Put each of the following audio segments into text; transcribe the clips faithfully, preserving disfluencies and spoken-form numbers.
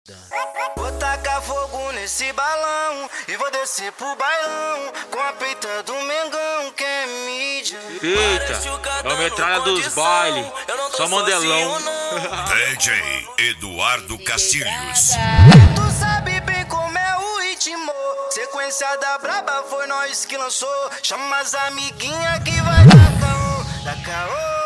Vou tacar fogo nesse balão e vou descer pro bailão com a peita do Mengão que é mídia. Eita, é o metralha dos bailes, só mandelão. D J Eduardo Castilhos. Tu sabe bem como é o ritmo, sequência da braba foi nós que lançou. Chama as amiguinhas que vai dar caô, dar caô.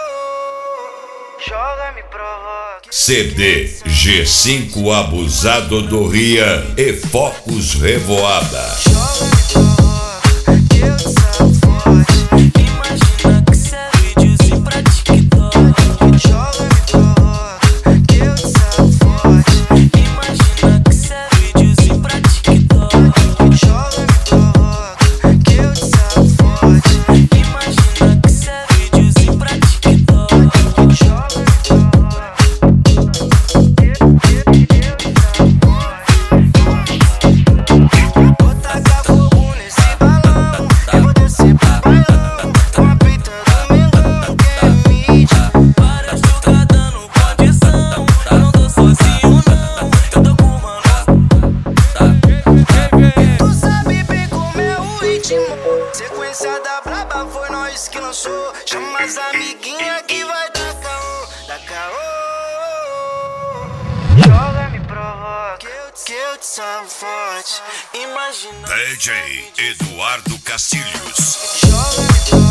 Joga, me provoca. C D G cinco Abusado do Rian e Focus Revoada. Joga, me provoca, que eu sou forte. Imagina que cê é videozinho pra TikTok. Joga, me provoca, que eu sou forte. Imagina que cê é videozinho pra TikTok. Joga, me provoca, que eu sou forte. Imagina que cê é videozinho pra TikTok. Joga, me provoca, vou tacar fogo nesse balão, eu vou descer pro bailão com a peita do Mengão que é mídia. Várias jogadas no condição, eu não tô sozinho não, eu tô com o mano. Tu sabe bem como é o ritmo, sequência da braba foi nós que lançou. Chama as amiguinhas que vai dar caô, dar caô. Joga, me provoca, que eu te, que eu te salvo forte. Imagina D J Eduardo Castilhos. Joga, me provoca.